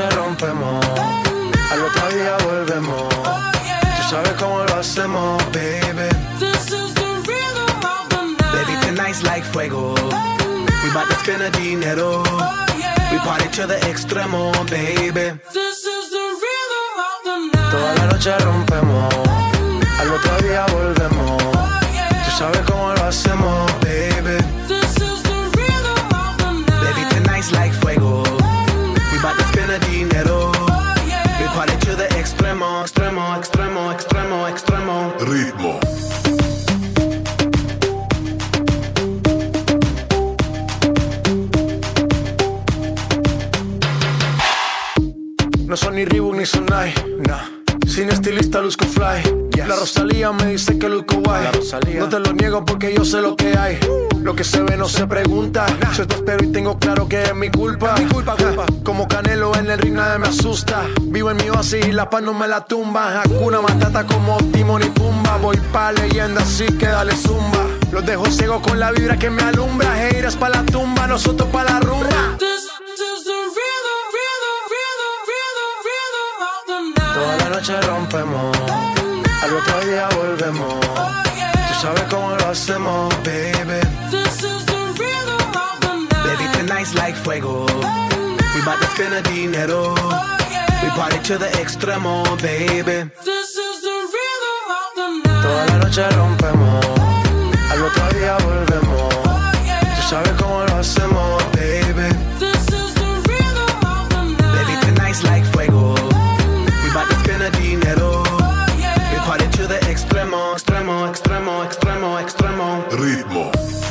noche rompemos, al otro día volvemos. Tú sabes cómo lo hacemos, baby. This is the rhythm of the night. Baby, tonight's like fuego. We bout to spend the dinero. We party to the extremo, baby. This is the rhythm of the night. Toda la noche rompemos, al otro día volvemos. Tú sabes cómo lo hacemos, baby. This is the rhythm of the night. Baby, tonight's like fuego. We bout to spend the dinero. We party to the extremo, extremo, extremo, extremo, extremo. Ritmo. No son ni Reebok ni Sonai, nah. Sin estilista luzco fly. La Rosalía me dice que luzco guay. No te lo niego porque yo sé lo que hay. Lo que se ve no se pregunta. Yo te espero y tengo claro que es mi culpa. Como Canelo en el ring nadie me asusta. Vivo en mi oasis y la paz no me la tumba. Hakuna Matata como Timon y Pumba. Voy pa' leyenda así que dale zumba. Los dejo ciegos con la vibra que me alumbra. Haters pa' la tumba, nosotros pa' la rumba. This is the rhythm, rhythm, rhythm, rhythm, rhythm of the night. Toda la noche rompemos, al otro día volvemos. Tú sabes cómo lo hacemos, baby. This is the rhythm of the night. Baby, tonight's like fuego. We bout to spend the dinero. We party to the extremo, baby. This is the rhythm of the night. Toda la noche rompemos, al otro día volvemos. Tú sabes cómo lo hacemos, baby. This is the rhythm of the night. Baby, tonight's like fuego. We bout to spend the dinero. We party to the extremo, extremo, extremo, extremo, extremo. Ritmo.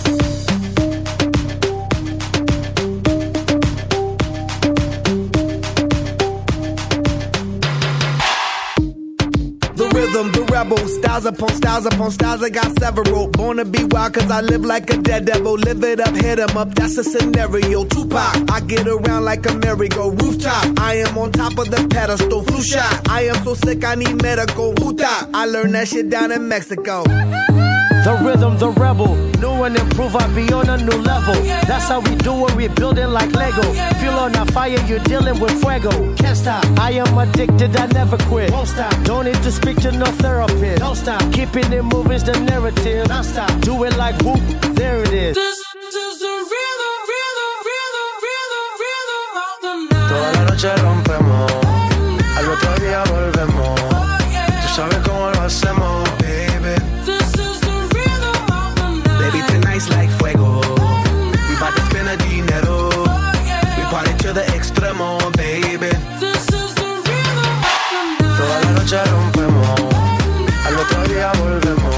The rhythm, the rebel, styles upon styles upon styles, I got several. Born to be wild cause I live like a dead devil. Live it up, hit 'em up, that's a scenario. Tupac, I get around like a merry-go rooftop. I am on top of the pedestal, flu shot. I am so sick I need medical. Huta, I learned that shit down in Mexico. The rhythm, the rebel. New and improve, I be on a new level. That's how we do it, we building like Lego. Feel on a fire, you're dealing with fuego. Can't stop, I am addicted, I never quit. Won't stop, don't need to speak to no therapist. Don't stop, keeping it moving's the narrative. Don't stop, do it like whoop, there it is. This is the rhythm, rhythm, rhythm, rhythm, rhythm of the night. Toda la noche rompemos, al otro día volvemos. Tú sabes cómo lo hacemos, baby. This is the rhythm of the night. Baby, tonight's like fuego. We bout to spend the dinero. We party to the extremo, baby. This is the rhythm of the night. Toda la noche rompemos, al otro día volvemos.